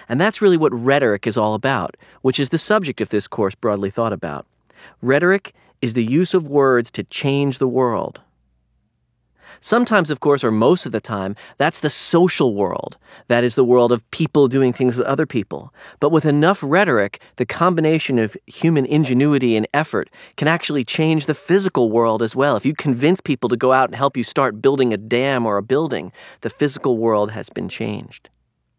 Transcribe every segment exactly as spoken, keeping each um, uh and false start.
And that's really what rhetoric is all about, which is the subject of this course broadly thought about. Rhetoric is the use of words to change the world. Sometimes, of course, or most of the time, that's the social world. That is the world of people doing things with other people. But with enough rhetoric, the combination of human ingenuity and effort can actually change the physical world as well. If you convince people to go out and help you start building a dam or a building, the physical world has been changed.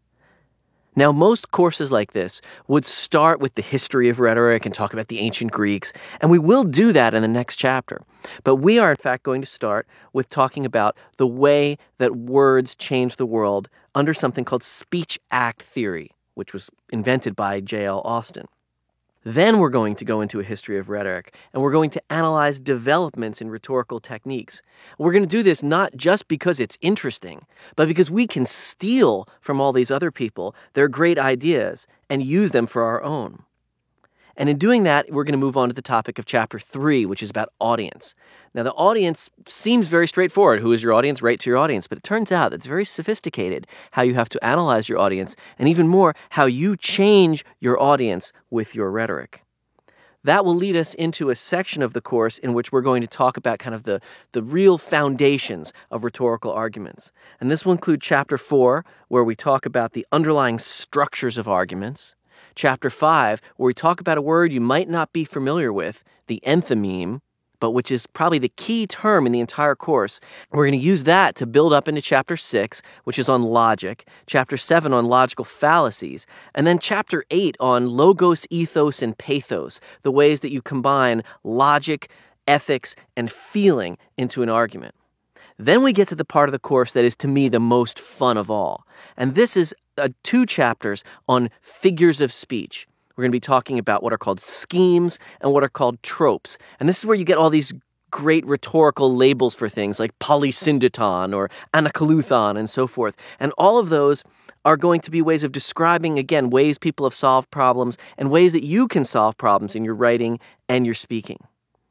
Now, most courses like this would start with the history of rhetoric and talk about the ancient Greeks, and we will do that in the next chapter. But we are, in fact, going to start with talking about the way that words change the world under something called speech act theory, which was invented by J L Austin. Then we're going to go into a history of rhetoric, and we're going to analyze developments in rhetorical techniques. We're going to do this not just because it's interesting, but because we can steal from all these other people their great ideas and use them for our own. And in doing that, we're going to move on to the topic of chapter three, which is about audience. Now, the audience seems very straightforward. Who is your audience? Write to your audience. But it turns out that it's very sophisticated how you have to analyze your audience, and even more, how you change your audience with your rhetoric. That will lead us into a section of the course in which we're going to talk about kind of the, the real foundations of rhetorical arguments. And this will include chapter four, where we talk about the underlying structures of arguments. Chapter five, where we talk about a word you might not be familiar with, the enthymeme, but which is probably the key term in the entire course. We're going to use that to build up into chapter six, which is on logic, chapter seven on logical fallacies, and then chapter eight on logos, ethos, and pathos, the ways that you combine logic, ethics, and feeling into an argument. Then we get to the part of the course that is, to me, the most fun of all. And this is uh, two chapters on figures of speech. We're going to be talking about what are called schemes and what are called tropes. And this is where you get all these great rhetorical labels for things like polysyndeton or anakoluthon and so forth. And all of those are going to be ways of describing, again, ways people have solved problems and ways that you can solve problems in your writing and your speaking.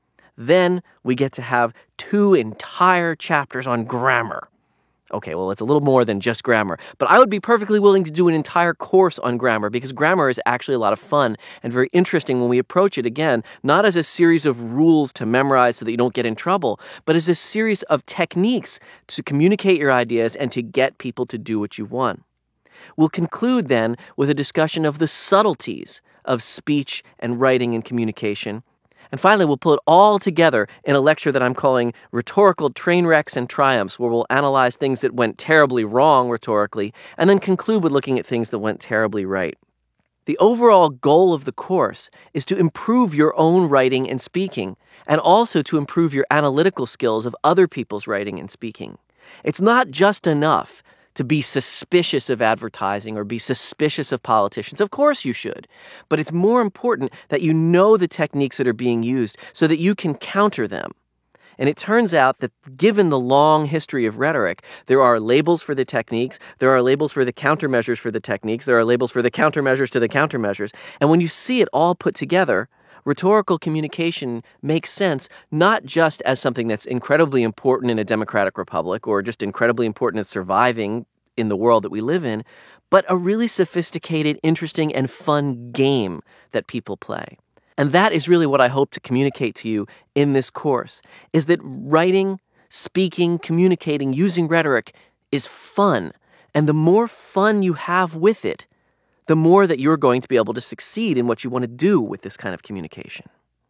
Then we get to have two entire chapters on grammar. Okay, well, it's a little more than just grammar, but I would be perfectly willing to do an entire course on grammar because grammar is actually a lot of fun and very interesting when we approach it, again, not as a series of rules to memorize so that you don't get in trouble, but as a series of techniques to communicate your ideas and to get people to do what you want. We'll conclude then with a discussion of the subtleties of speech and writing and communication. And finally, we'll pull it all together in a lecture that I'm calling Rhetorical Train Wrecks and Triumphs, where we'll analyze things that went terribly wrong rhetorically, and then conclude with looking at things that went terribly right. The overall goal of the course is to improve your own writing and speaking, and also to improve your analytical skills of other people's writing and speaking. It's not just enough to be suspicious of advertising or be suspicious of politicians. Of course you should. But it's more important that you know the techniques that are being used so that you can counter them. And it turns out that given the long history of rhetoric, there are labels for the techniques, there are labels for the countermeasures for the techniques, there are labels for the countermeasures to the countermeasures. And when you see it all put together, rhetorical communication makes sense not just as something that's incredibly important in a democratic republic or just incredibly important at surviving in the world that we live in, but a really sophisticated, interesting, and fun game that people play. And that is really what I hope to communicate to you in this course, is that writing, speaking, communicating, using rhetoric is fun. And the more fun you have with it, the more that you're going to be able to succeed in what you want to do with this kind of communication.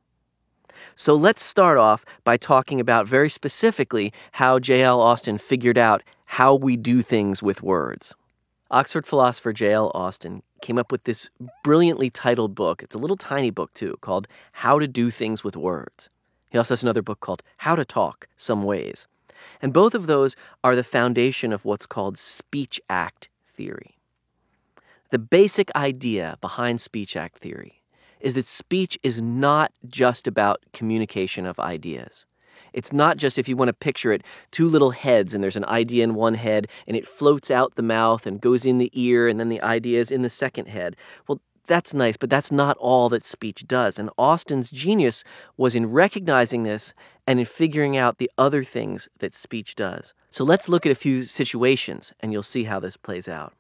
So let's start off by talking about very specifically how J L Austin figured out how we do things with words. Oxford philosopher J L Austin came up with this brilliantly titled book. It's a little tiny book, too, called How to Do Things with Words. He also has another book called How to Talk Some Ways. And both of those are the foundation of what's called speech act theory. The basic idea behind speech act theory is that speech is not just about communication of ideas. It's not just, if you want to picture it, two little heads and there's an idea in one head and it floats out the mouth and goes in the ear and then the idea is in the second head. Well, that's nice, but that's not all that speech does. And Austin's genius was in recognizing this and in figuring out the other things that speech does. So let's look at a few situations and you'll see how this plays out.